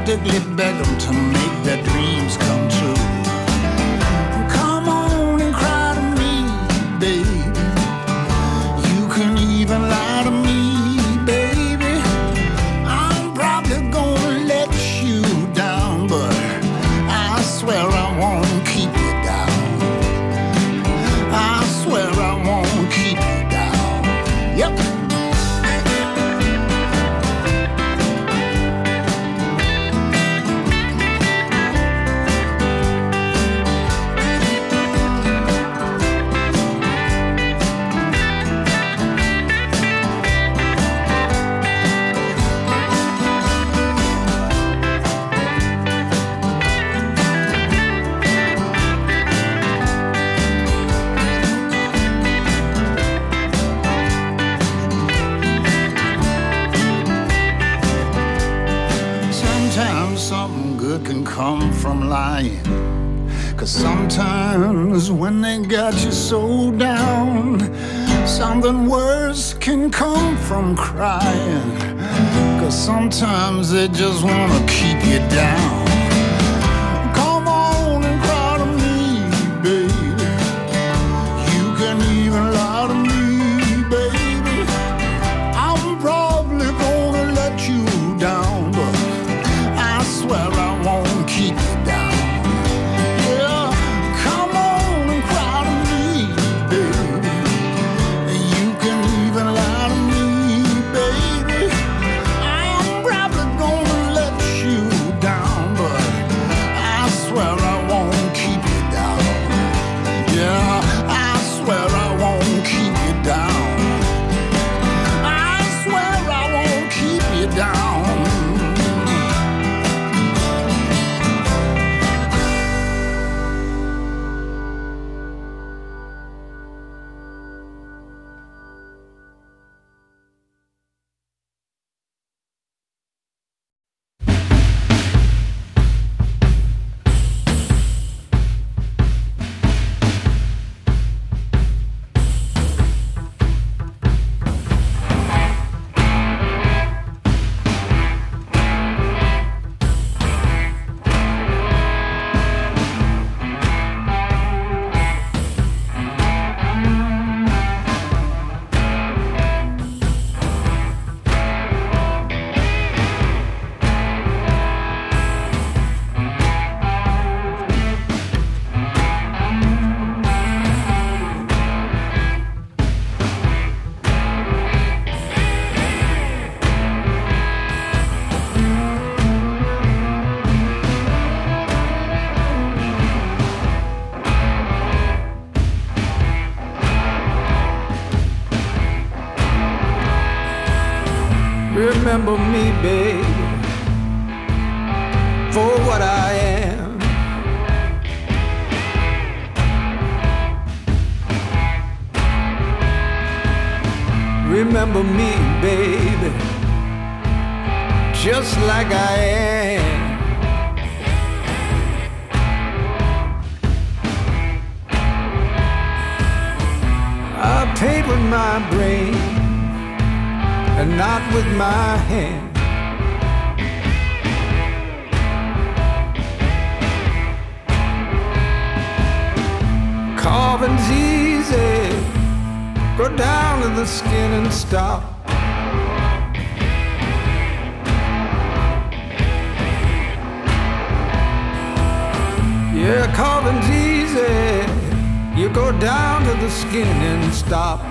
practically beg them to make their dreams come true. Come on and cry to me, baby. You can even lie to me, baby. I'm probably gonna let you down, but I swear I won't keep you down. I swear I won't keep you down. Yep. Something good can come from lying. 'Cause sometimes when they got you so down, something worse can come from crying. 'Cause sometimes they just wanna keep you down. Come on and cry to me, baby. You can even lie to me, baby. I'm probably gonna let you down, but I swear I won't keep you down. Yeah, come on and cry to me, baby. You can even lie to me, baby. I'm probably gonna let you down, but I swear I won't keep you down. Yeah, I swear I won't keep you down. I swear I won't keep you down. Remember me, baby, for what I am. Remember me, baby, just like I am. I paint with my brain and not with my hand. Carving's easy, go down to the skin and stop. Yeah, carving's easy, you go down to the skin and stop.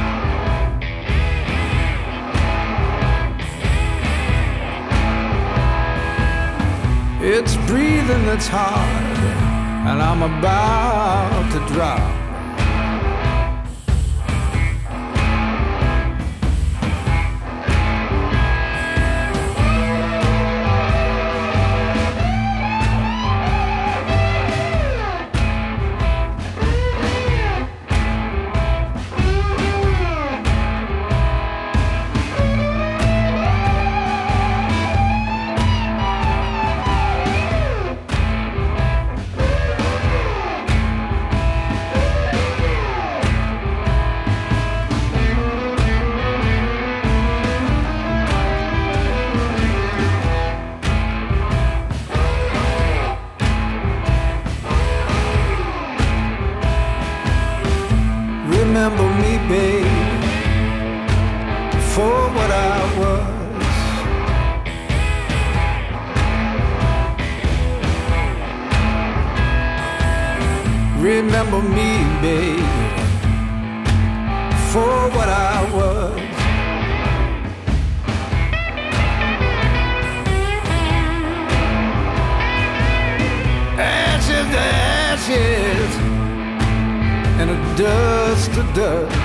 It's breathing that's hard, and I'm about to drop. remember me, baby, for what I was. Ashes to ashes, and a dust to dust.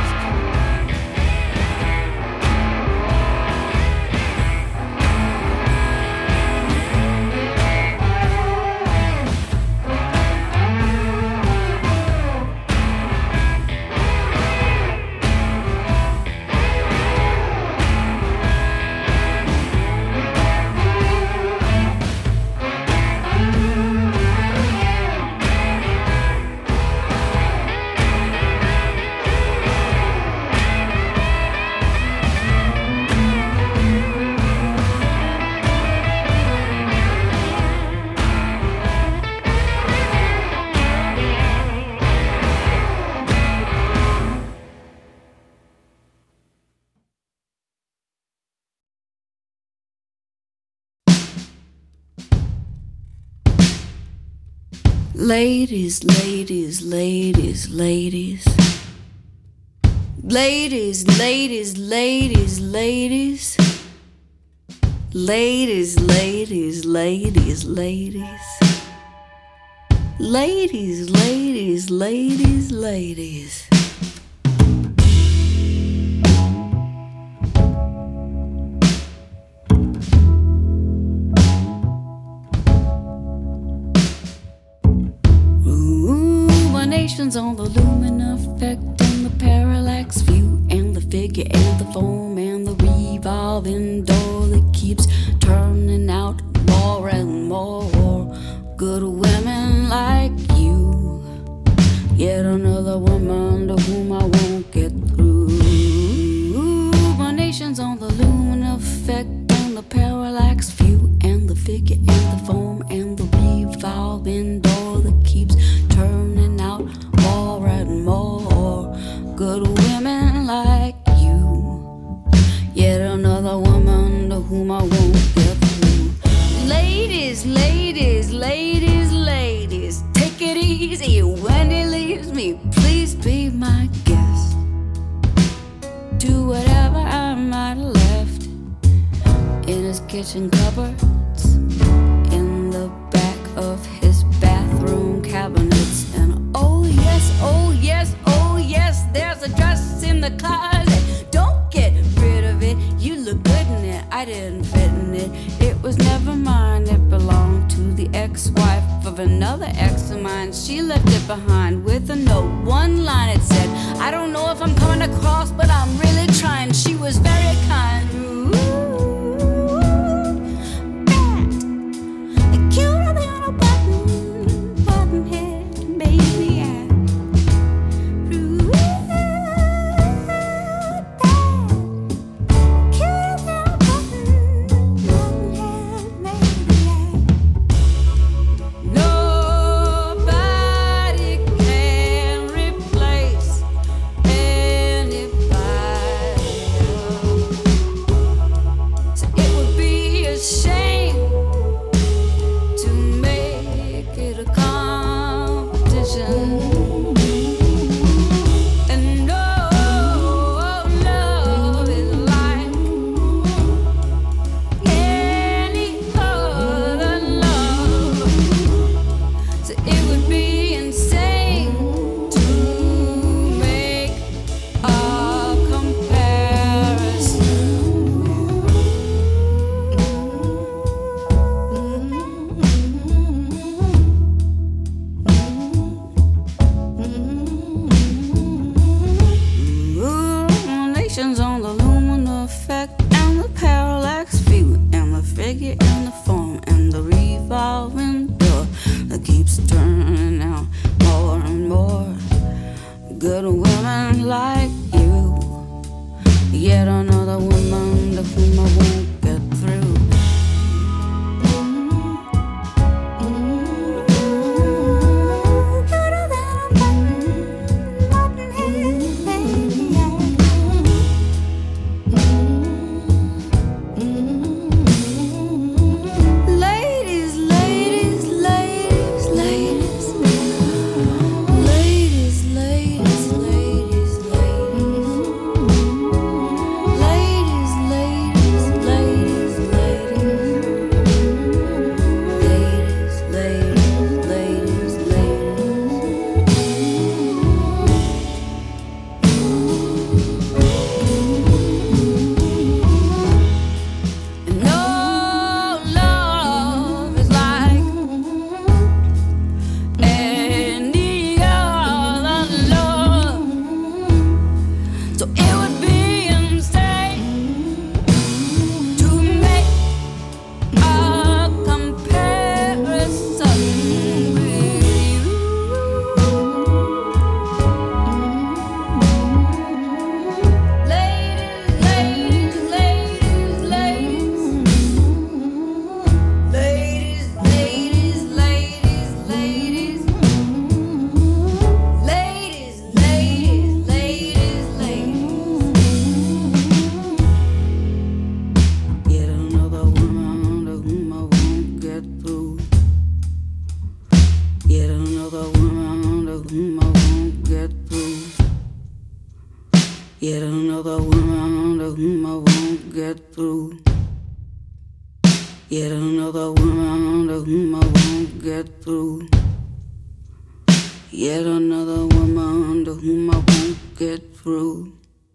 Ladies, ladies, ladies, ladies. Ladies, ladies, ladies, ladies. Ladies, ladies, ladies, ladies. Ladies, ladies, ladies, ladies. On the lumen effect and the parallax view and the figure and the foam and the revolving door that keeps turning out more and more good women like you. Yet another woman to whom I won't get through. My nation's on the lumen effect and the parallax view and the figure and the foam and the revolving door that keeps turning out more and more good women like you. Yet another woman to whom I won't get through. Ladies, ladies, ladies, ladies, take it easy when he leaves me. Please be my guest. Do whatever I might have left in his kitchen cupboards, in the back of his bathroom cabinets. And oh yes, oh yes, there's a dress in the closet. Don't get rid of it, you look good in it. I didn't fit in it, it was never mine. It belonged to the ex-wife of another ex of mine. She left it behind with a note, one line it said, I don't know if I'm coming across, but I'm really trying. She was very kind. Ooh, bad, cuter than a button head, baby. Ladies, woman to whom I won't get through. Yet another woman to whom I won't get through. Yet another woman to whom I won't get through.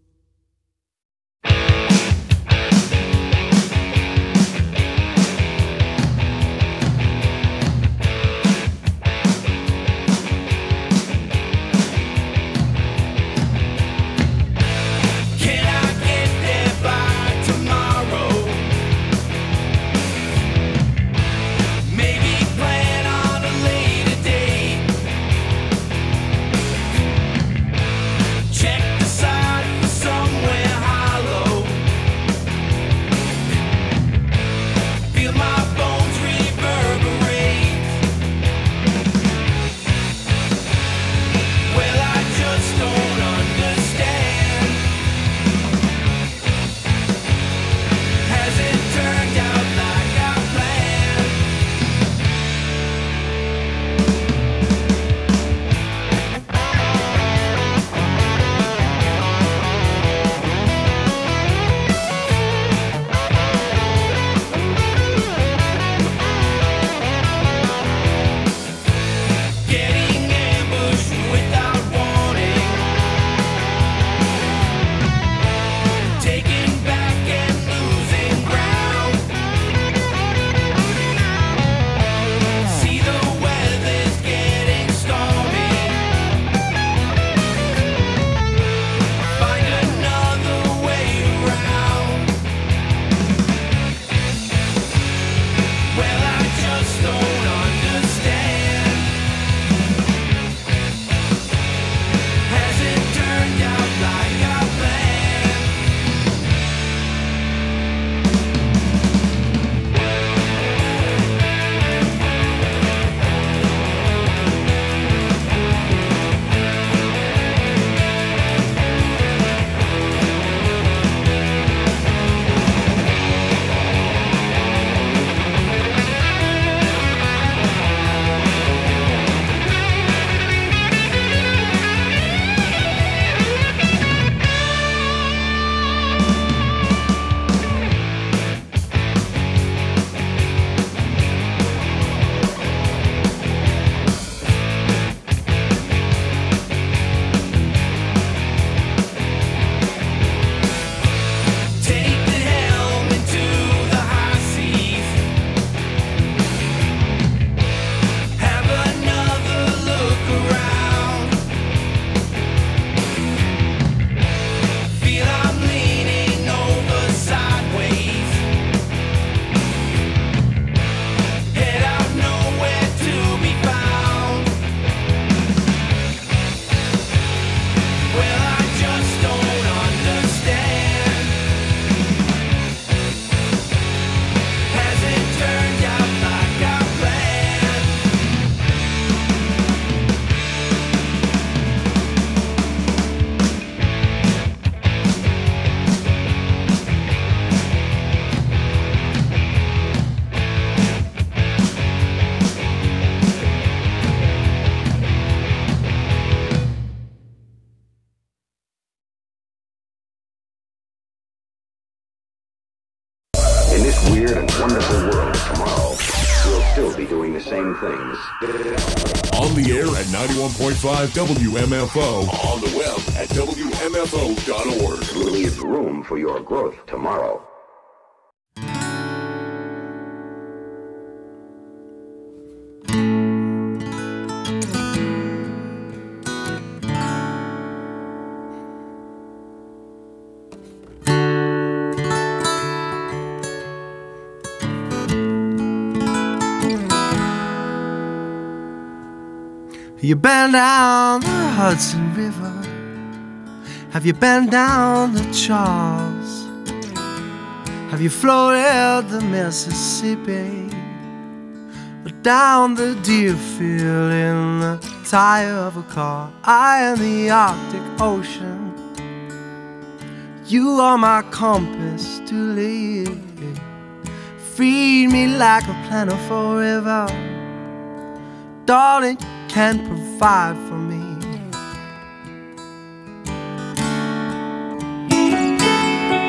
weird and wonderful world tomorrow, we'll still be doing the same things. On the air at 91.5 WMFO. On the web at WMFO.org. Leave room for your growth tomorrow. Have you been down the Hudson River? Have you been down the Charles? Have you floated the Mississippi? Or down the Deerfield in the tire of a car? I am the Arctic Ocean. You are my compass to live. Feed me like a plentiful river. Darling, can provide for me.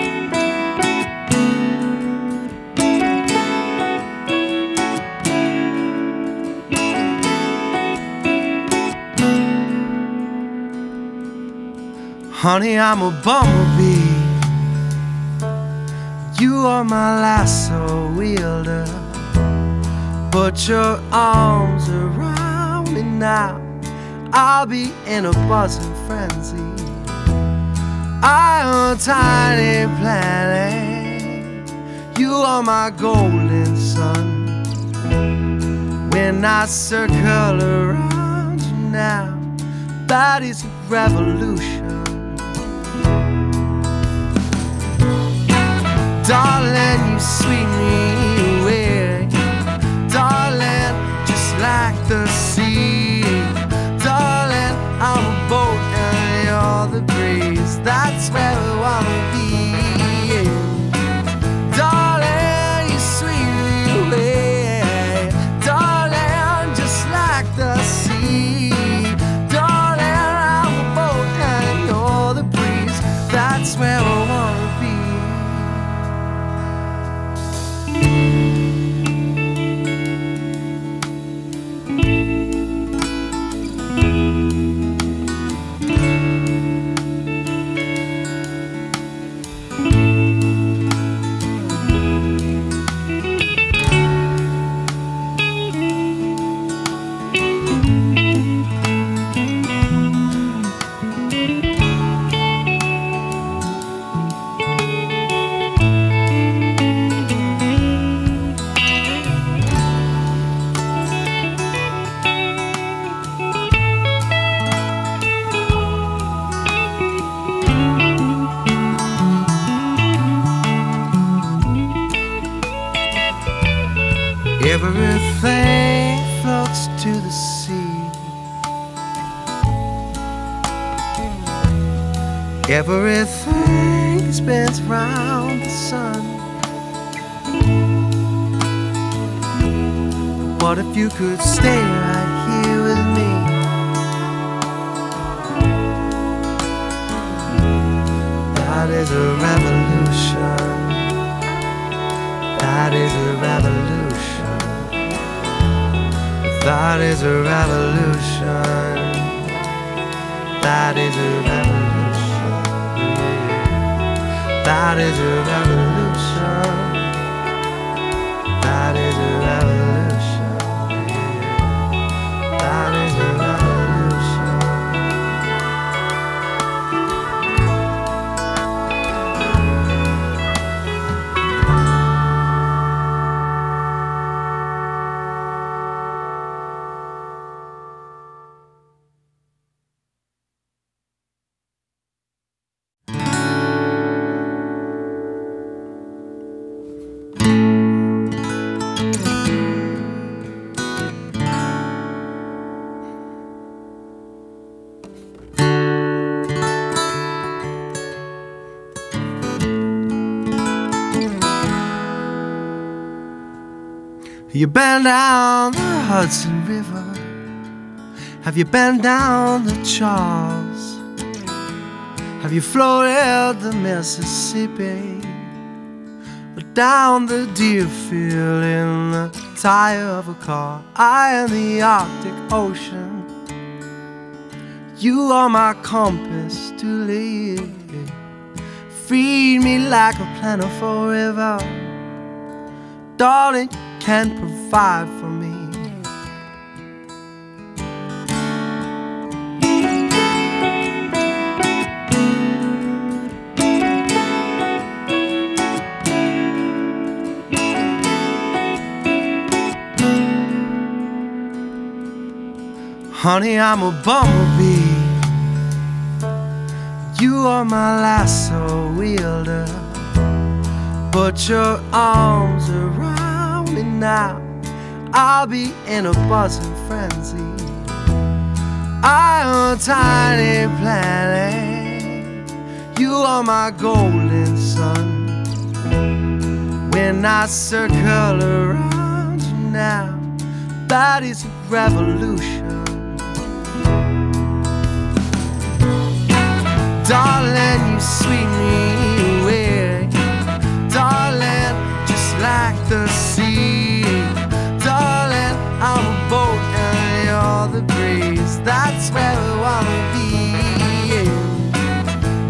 Honey, I'm a bumblebee. You are my lasso wielder. Put your arms around me now. I'll be in a buzzing frenzy. I'm a tiny planet. You are my golden sun. When I circle around you now, that is a revolution. Darling, you sweep me away. Darling, just like the sea. Darling, I'm a boat and you're the breeze. That's where we wanna be. Darling, you sweep me away. Darling, just like the sea. Darling, I'm a boat and you're the breeze. That's where we wanna be. Everything floats to the sea. Everything spins round the sun. What if you could stay right here with me? That is a revolution. That is a revolution. That is a revolution. That is a revolution. That is a revolution. That is a revolution. That is a revolution. You been down the Hudson River? Have you been down the Charles? Have you floated the Mississippi? Or down the Deerfield in the tire of a car? I am the Arctic Ocean. You are my compass to live. Feed me like a plentiful river. Darling, can provide for me. Honey, I'm a bumblebee. You are my lasso wielder. Put your arms around me now. I'll be in a buzzing frenzy. I'm a tiny planet. You are my golden sun. When I circle around you now, that is a revolution. Darling, you sweep me away. Darling, just like the sea. Darling, I'm a boat and you're the breeze. That's where we wanna be.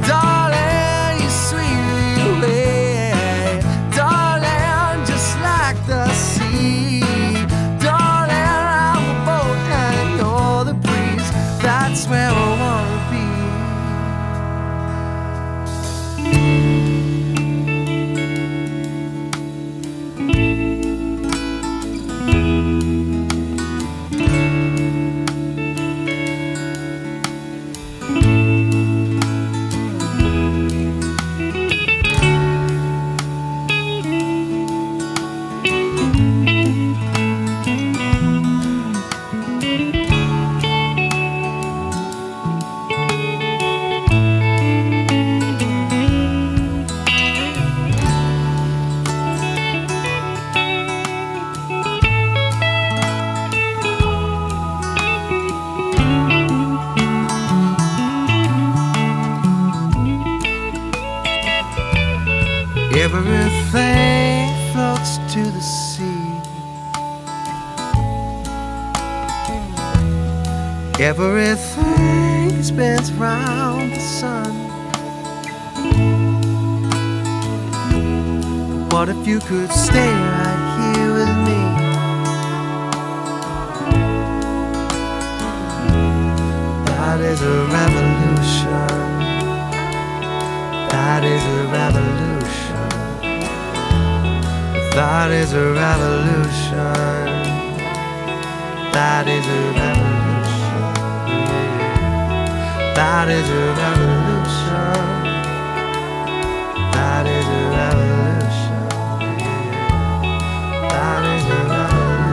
Everything floats to the sea. Everything spins round the sun. What if you could stay right here with me? That is a revolution. That is a revolution. That is a revolution. That is a revolution. That is a revolution. That is a revolution. That is a revolution.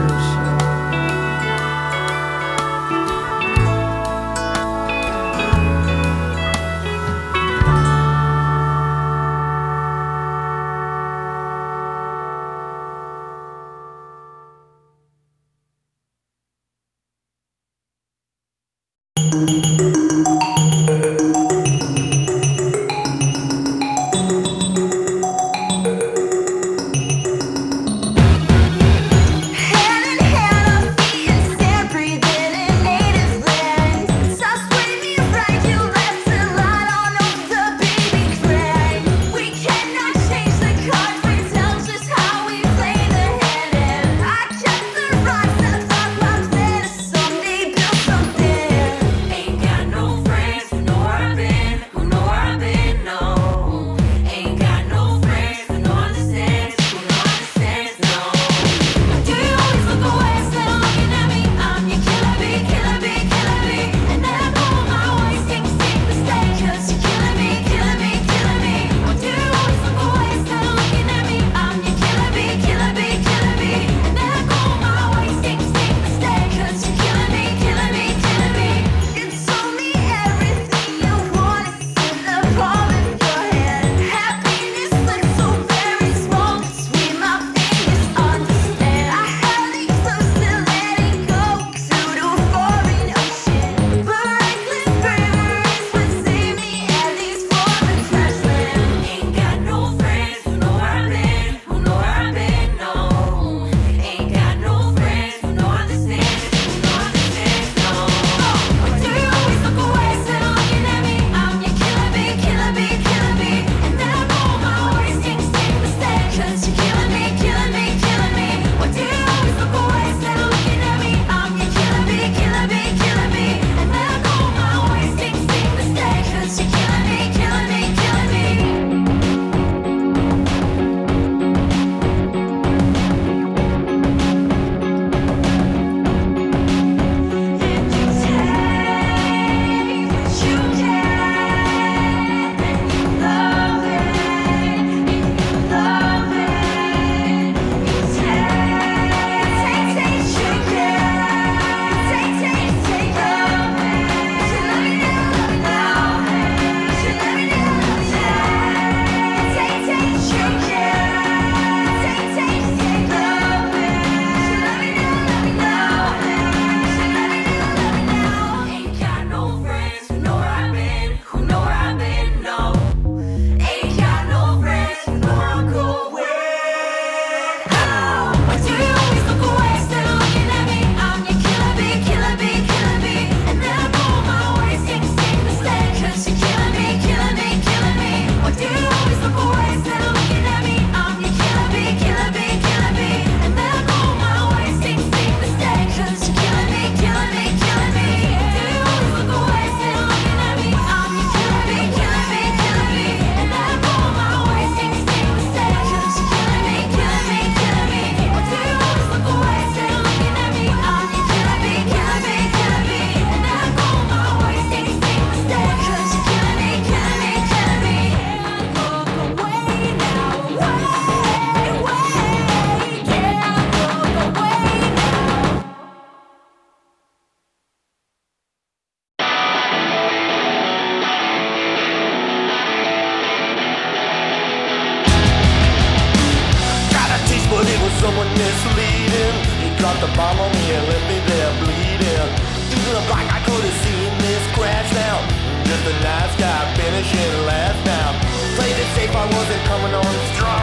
someone misleading. He dropped a bomb on me and left me there bleeding. It looked like I could have seen this crash now. Just a nice guy finishing last now. Played it safe, I wasn't coming on strong.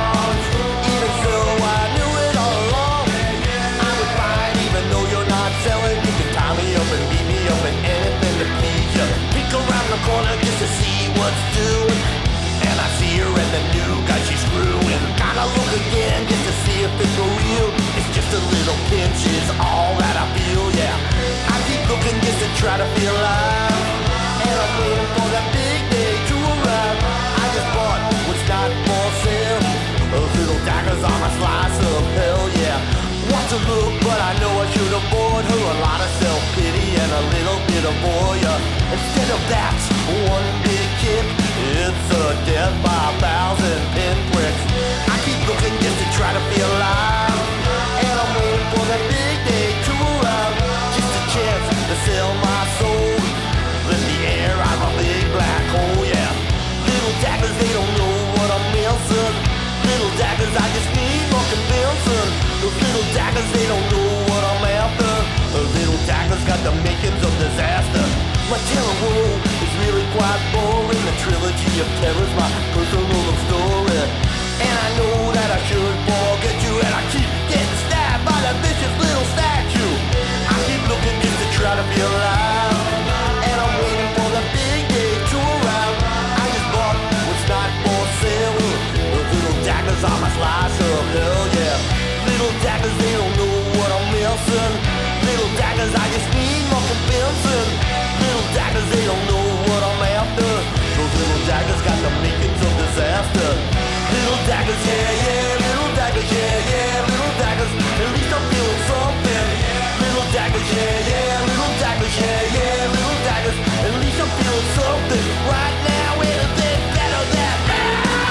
corner just to see what's doing. And I see her and the new guy she's screwing. Gotta look again just to see if it's for real. It's just a little pinch is all that I feel, yeah. I keep looking just to try to feel alive. And I'm waiting for that big day to arrive. I just bought what's not for sale. Those little daggers on my slice of hell, yeah. Want to look, but I know I should avoid her. A lot of self-pity and a little bit of voyeur. Instead of that, one big kick, it's a death by 1,000 pinpricks. I keep looking just to try to feel alive. And I'm waiting for that big day to arrive. Just a chance to sell my soul. Let the air out of a big black hole, yeah. Little daggers, they don't know what I'm missing. Little daggers, I just need more convincing. Those little daggers, they don't know what I'm after. Those little daggers got the makings of disaster. My terror world is really quite boring. The trilogy of terror's my personal love story. And I know that I should forget you, and I keep getting stabbed by that vicious little statue. I keep looking just to try to feel alive. And I'm waiting for the big day to arrive. I just bought what's not for sale. Those little daggers on my slice of hell, yeah. Little daggers, they don't know what I'm missing. Little daggers, I just need more convincing. Little daggers, they don't know what I'm after. Those little daggers got the makings of disaster. Little daggers, yeah, yeah. Little daggers, yeah, yeah. Little daggers, at least I'm feeling something. Little daggers, yeah, yeah. Little daggers, yeah, yeah. Little daggers, at least I'm feeling something. Right now, anything better than that.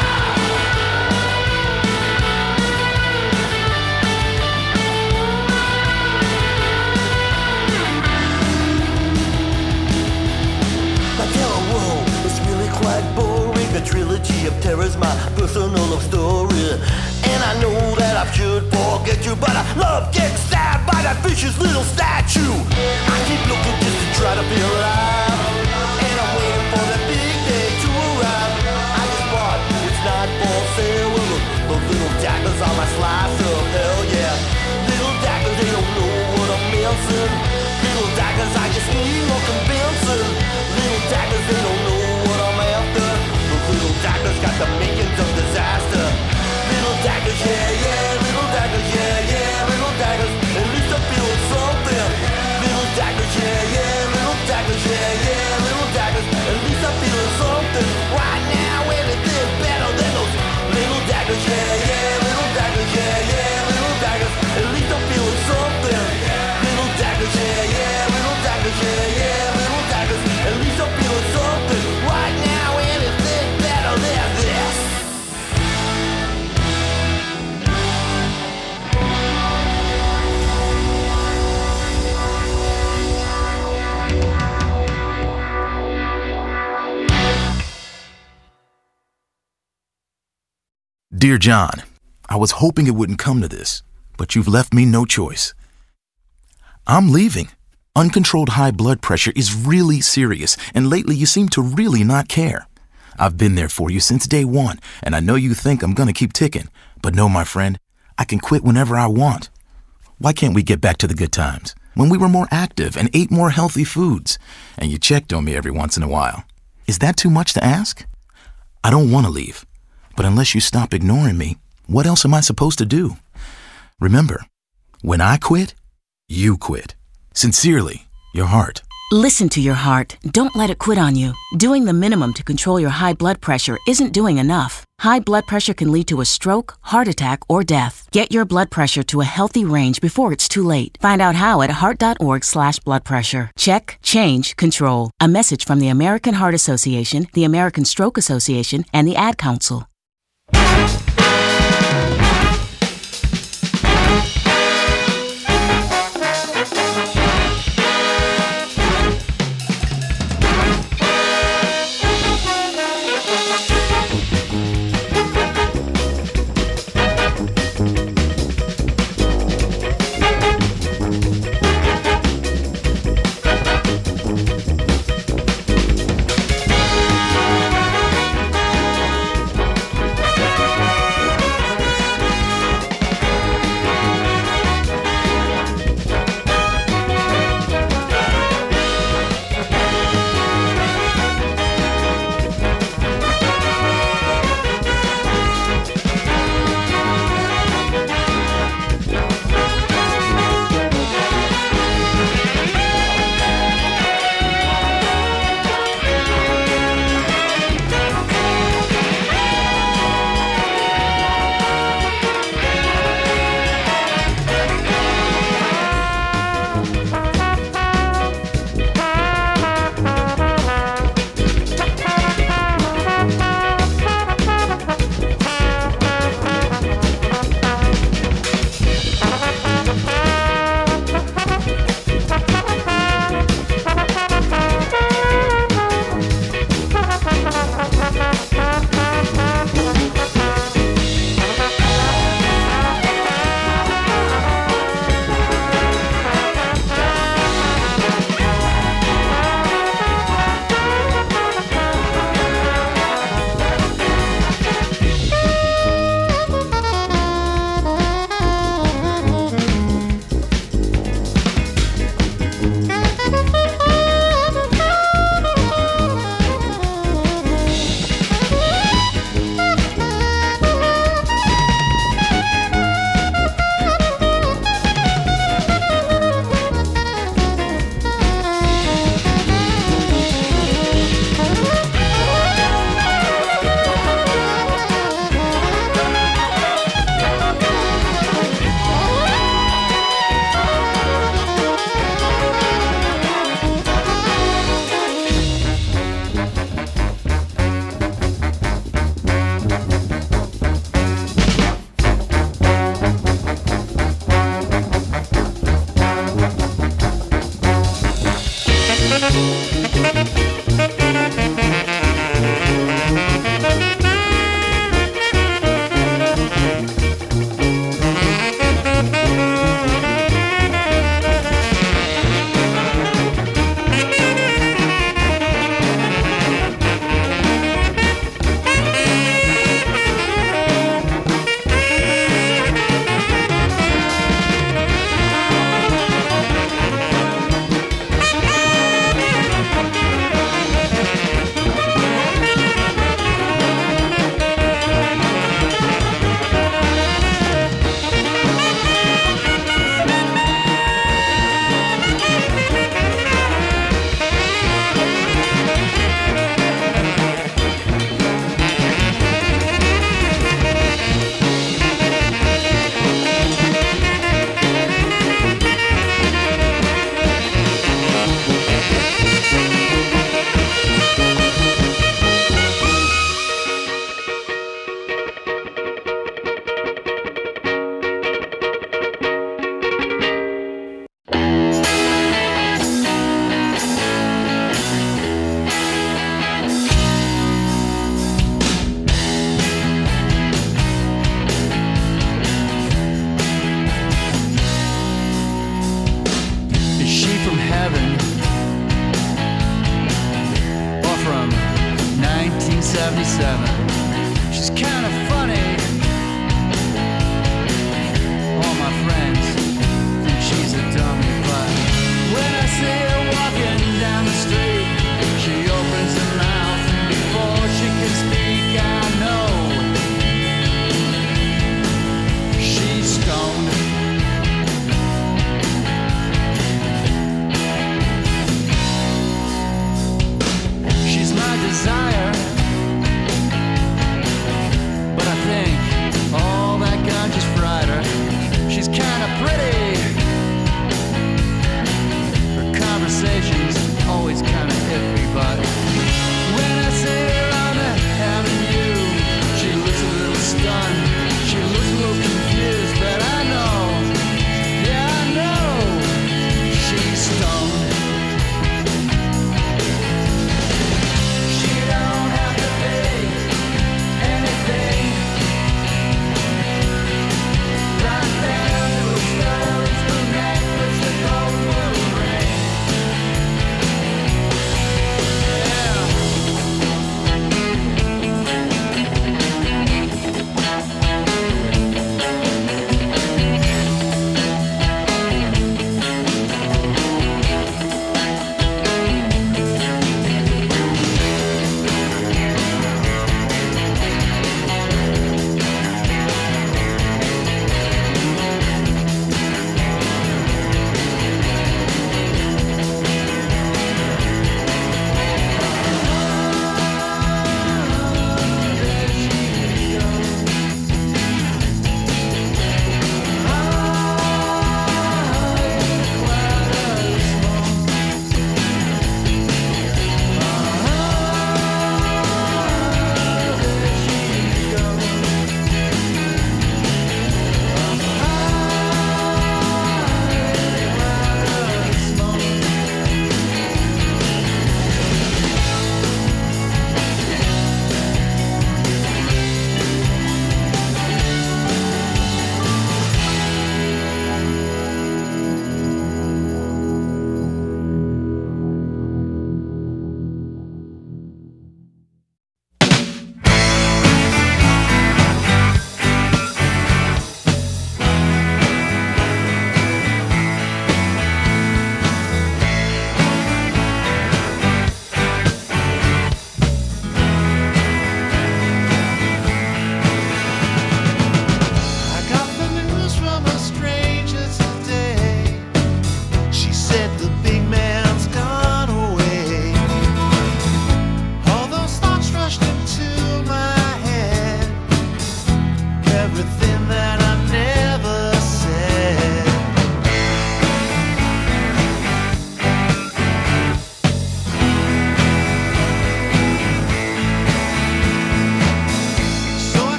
Quite boring, a trilogy of terror's my personal love story. And I know that I should forget you, but I love getting stabbed by that vicious little statue. I keep looking just to try to feel alive. And I'm waiting for that big day to arrive. I just bought it's not for sale. Those little daggers on my slice of hell, yeah. Little daggers, they don't know what I'm missing. Little daggers, I just need more convincing. Little daggers, they don't know what I'm after. Those little daggers got the makings of disaster. Little daggers, yeah, yeah. Little daggers, yeah, yeah. Little daggers, at least I'm feeling something. Little daggers, yeah, yeah. Little daggers, yeah, yeah. Little daggers, at least I'm feeling something. Right now, anything better than those little daggers, yeah, yeah. Little daggers, yeah, yeah. Little daggers, at least I'm feeling something. Little daggers, yeah, yeah. Little daggers, yeah, yeah. Little daggers, at least I'm feeling something. Right now, anything better than this. Dear John, I was hoping it wouldn't come to this, but you've left me no choice. I'm leaving. Uncontrolled high blood pressure is really serious, and lately you seem to really not care. I've been there for you since day one, and I know you think I'm gonna keep ticking, but no, my friend, I can quit whenever I want. Why can't we get back to the good times, when we were more active and ate more healthy foods, and you checked on me every once in a while? Is that too much to ask? I don't want to leave, but unless you stop ignoring me, what else am I supposed to do? Remember, when I quit, you quit. Sincerely, your heart. Listen to your heart. Don't let it quit on you. Doing the minimum to control your high blood pressure isn't doing enough. High blood pressure can lead to a stroke, heart attack, or death. Get your blood pressure to a healthy range before it's too late. Find out how at heart.org/bloodpressure. Check, change, control. A message from the American Heart Association, the American Stroke Association, and the Ad Council.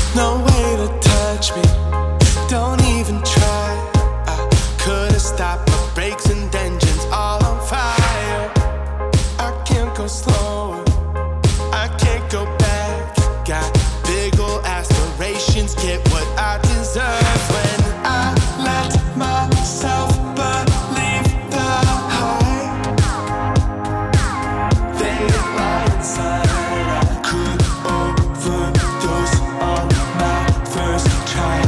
no way to touch me. Don't even try. I could've stopped my brakes and engines all on fire. I can't go slower, I can't go back. Got big ol' aspirations, get what I deserve. When I let myself believe the hype, they lie inside. I could overdose on my first try.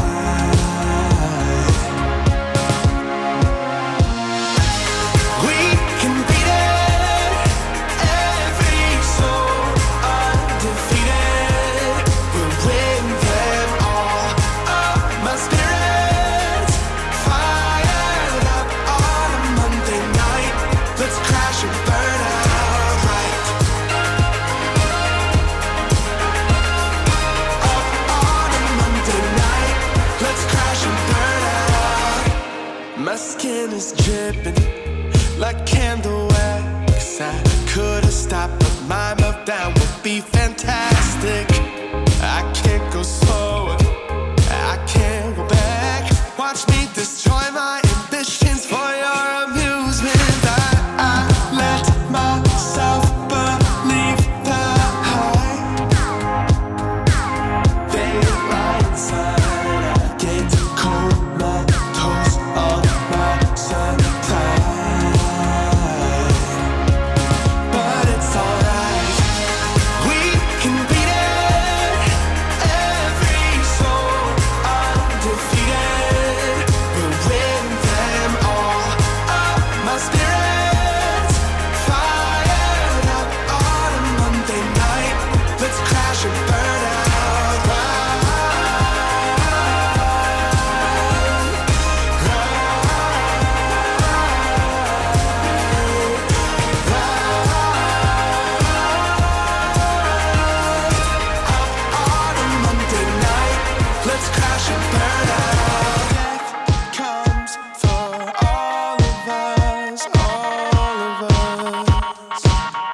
We can beat it, every soul undefeated. We'll win them all. Oh, my spirit's fired up on a Monday night. Let's crash and burn out right. Up on a Monday night. Let's crash and burn out. My skin is dripping like candle wax. I could've stopped, but my meltdown would be fantastic. I can't go slower, I can't go back. Watch me destroy my ambitions for your amusement. I let myself believe the hype. They lie inside. I get comatose on my supply. But it's alright, we can beat it. Every soul undefeated. We'll win them all. Oh, my spirit's fired up on a Monday night. Let's crash and burn out. On a Monday night, let's crash and burn out. Death comes for all of us, all of us.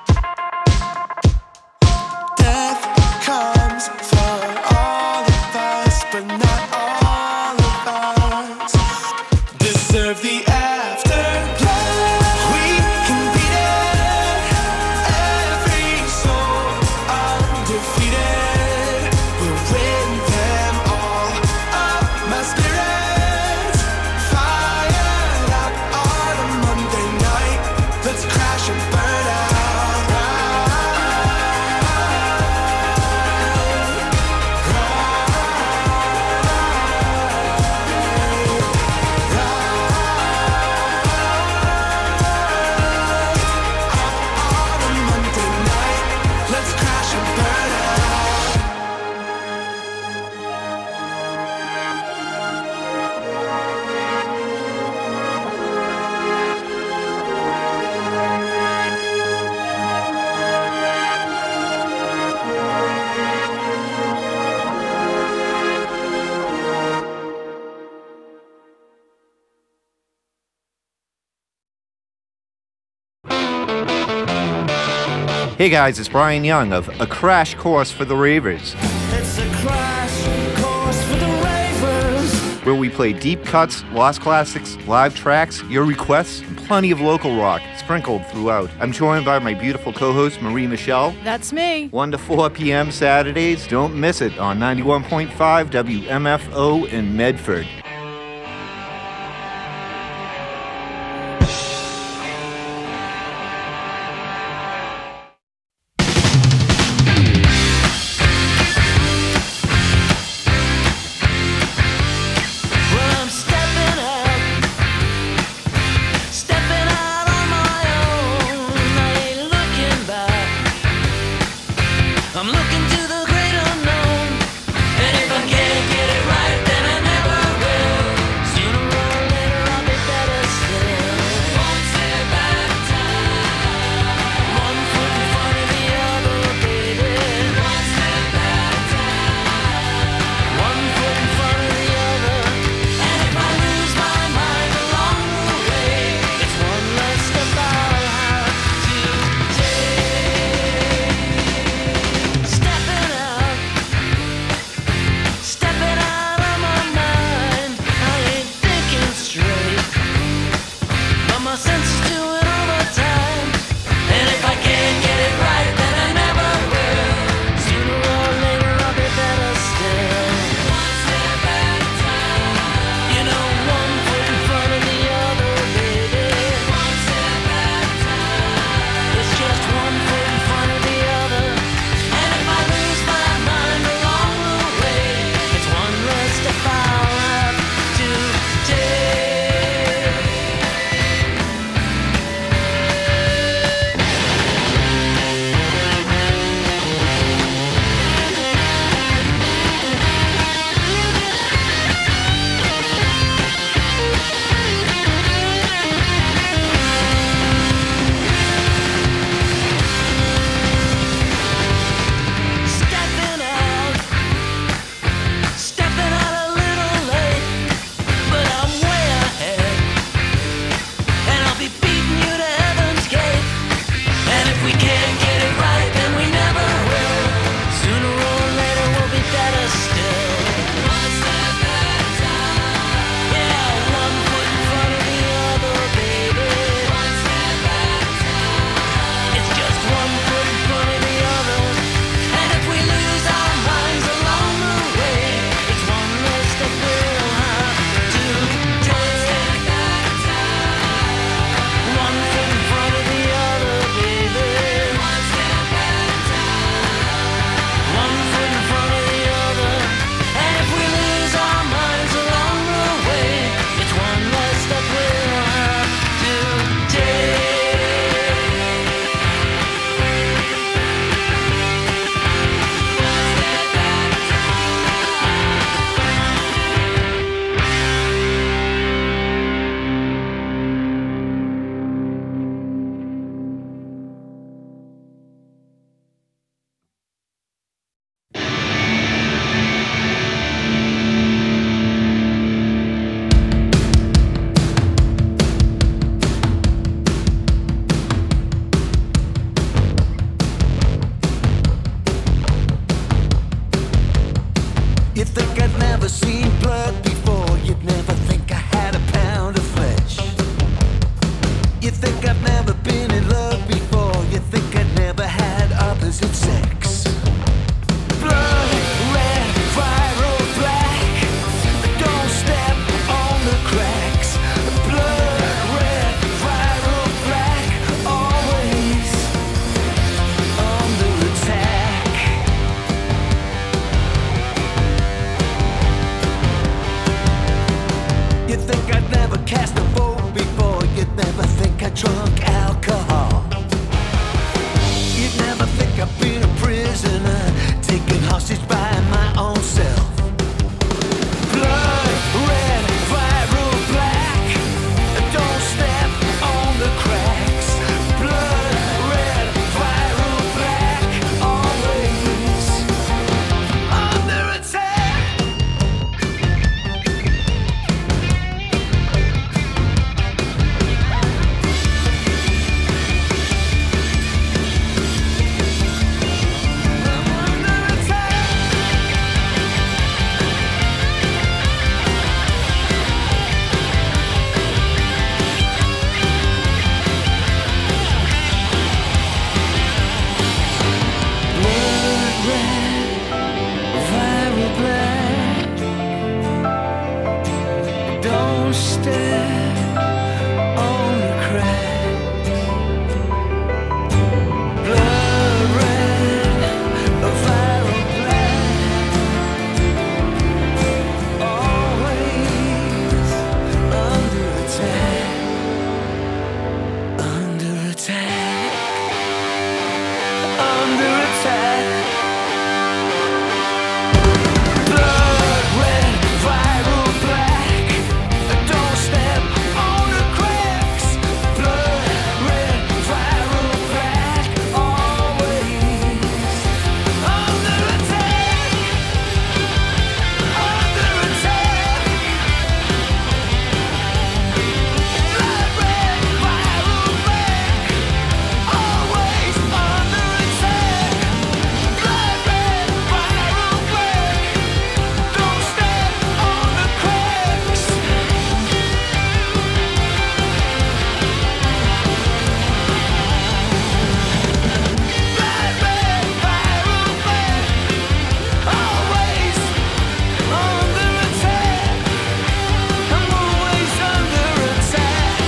Death comes for all of us, but not all of us deserve the afterlife. We can beat it, every soul undefeated. We'll win them all. Oh, my spirit's fired up on a Monday night. Let's crash and burn out. On a Monday night, let's crash and burn out. Hey guys, it's Brian Young of A Crash Course for the Ravers, It's a crash course for the ravers. where we play deep cuts, lost classics, live tracks, your requests, and plenty of local rock sprinkled throughout. I'm joined by my beautiful co-host Marie Michelle. That's me. 1 to 4 p.m. Saturdays. Don't miss it on 91.5 WMFO in Medford. Well, I'm stepping out on my own. I ain't looking back. I'm looking to the great unknown. And if I can't get it right, then I never will. You think I've never been in love before. You think I've never had opposite sex. Blood red, viral black. Don't step on the cracks. Blood red, viral black. Always under attack. You think I'd never cast a vote before. You'd never think I drunk alcohol. You'd never think I've been a prisoner, taken hostage by my own self. Blood red, viral black. Don't step on the cracks. Blood red, viral black. Always under attack. Viral black. Don't step on the cracks. Blood red, viral black. Always under attack. Under attack. Under attack. Blood red, viral black. Don't step on the cracks. Blood red, viral black. Always under attack. Under attack. Blood red, viral black. Always under attack. Blood red, viral black. Don't step on the cracks. Blood red, viral black. Always under attack. I'm always under attack.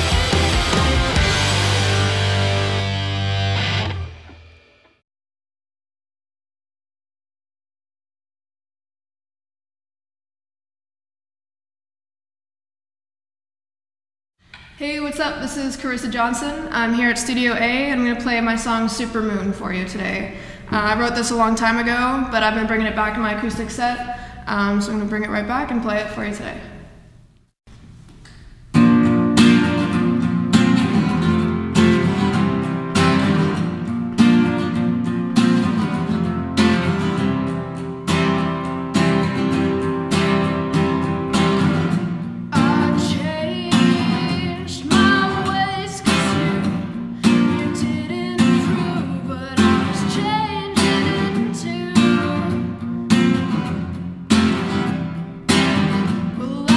Hey, what's up? This is Carissa Johnson. I'm here at Studio A and I'm going to play my song Super Moon for you today. I wrote this a long time ago, but I've been bringing it back in my acoustic set, so I'm going to bring it right back and play it for you today. I changed my ways 'cause you didn't approve, but I was changing it too. Well,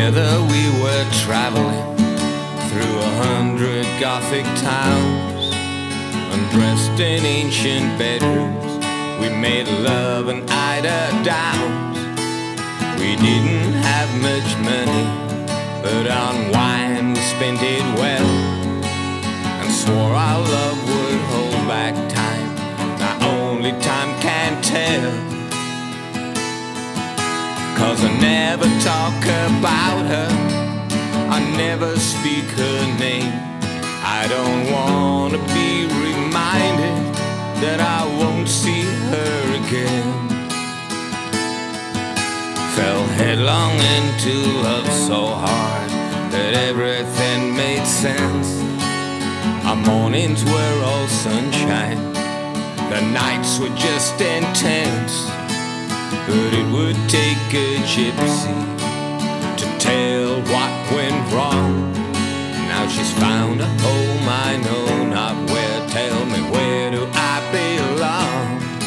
Together we were traveling through 100 Gothic towns, undressed in ancient bedrooms. We made love and eider downs. We didn't have much money, but on wine we spent it well, and swore our love would hold back time. Now only time can tell, 'cause I never talk about her, I never speak her name. I don't wanna be reminded that I won't see her again. Fell headlong into love so hard that everything made sense. Our mornings were all sunshine, the nights were just intense. But it would take a gypsy to tell what went wrong. Now she's found a home I know not where. Tell me, where do I belong?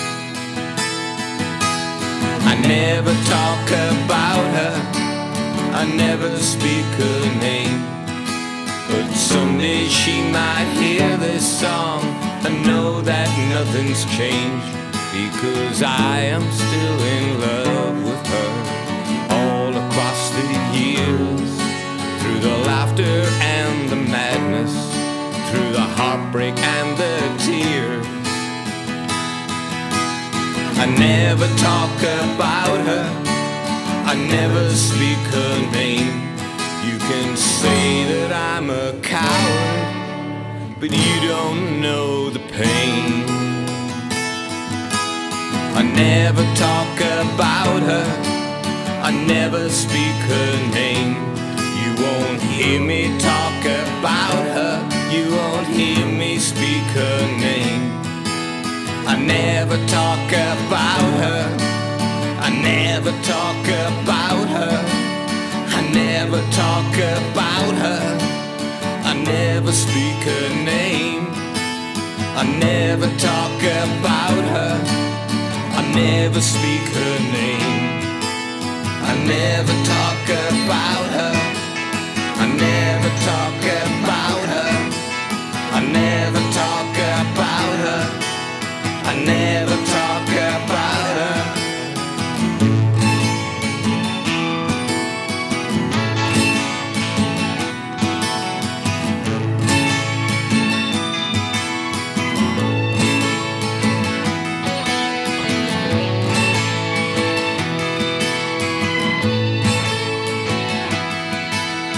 I never talk about her, I never speak her name, but someday she might hear this song and know that nothing's changed, because I am still in love with her. All across the years, through the laughter and the madness, through the heartbreak and the tears, I never talk about her, I never speak her name. You can say that I'm a coward, but you don't know the pain. I never talk about her, I never speak her name. You won't hear me talk about her, you won't hear me speak her name. I never talk about her, I never talk about her, I never talk about her, I never speak her name. I never talk about her, I never speak her name. I never talk about her,